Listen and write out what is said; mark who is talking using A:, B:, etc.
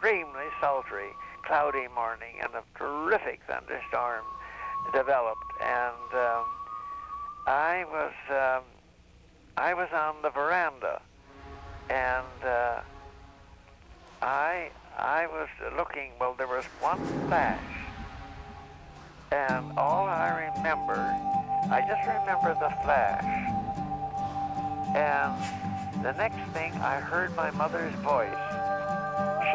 A: extremely sultry, cloudy morning, and a terrific thunderstorm developed. And I was on the veranda, and I was looking. Well, there was one flash, and all I remember, I just remember the flash. And the next thing, I heard my mother's voice